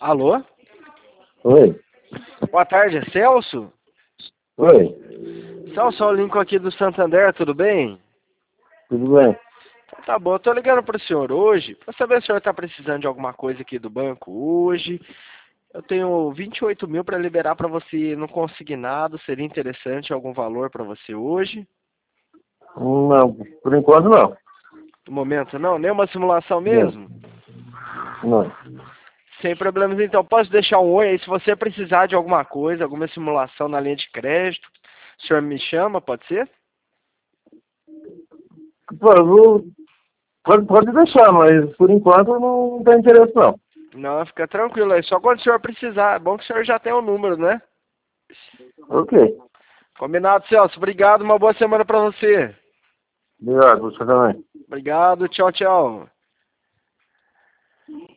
Alô? Oi, Boa tarde, é Celso? oi, Celso, é o Lincoln aqui do Santander, tudo bem? tudo bem? Então tá bom, eu tô ligando pro senhor hoje, pra saber se o senhor tá precisando de alguma coisa aqui do banco hoje. Eu tenho 28 mil para liberar para você no consignado, seria interessante algum valor para você hoje? Não, por enquanto não. No momento não, nem uma simulação Não, mesmo? não. Sem problemas, então posso deixar um oi aí se você precisar de alguma coisa, alguma simulação na linha de crédito, o senhor me chama, pode ser? Pô, pode deixar, mas por enquanto não tem interesse não. Não, fica tranquilo aí, só quando o senhor precisar, é bom que o senhor já tem o número, né? Ok, Combinado, Celso, obrigado, uma boa semana para você. obrigado, você também. Obrigado, tchau, tchau.